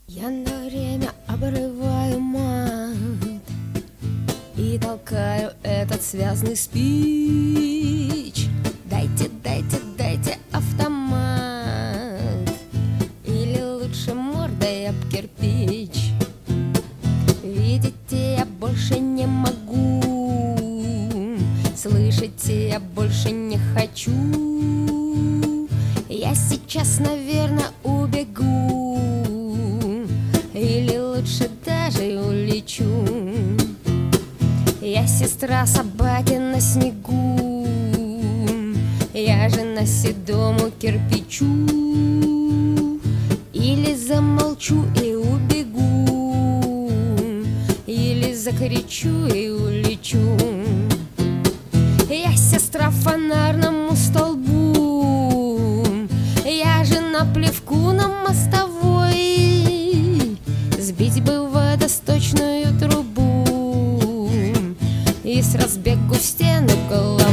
Я на время обрываю мат и толкаю этот связный спич. Дайте, дайте, дайте автомат, или лучше мордой об кирпич. Видите, я больше не могу, слышите, я больше не хочу. Я сейчас, наверное, убегу, или лучше даже улечу. Я сестра собаки на снегу, я жена седому кирпичу. Или замолчу и убегу, или закричу и улечу. Я сестра фонарному столбу, я жена плевку на мостовой. Сбить бы водосточную трубу и с разбегу в стену головой.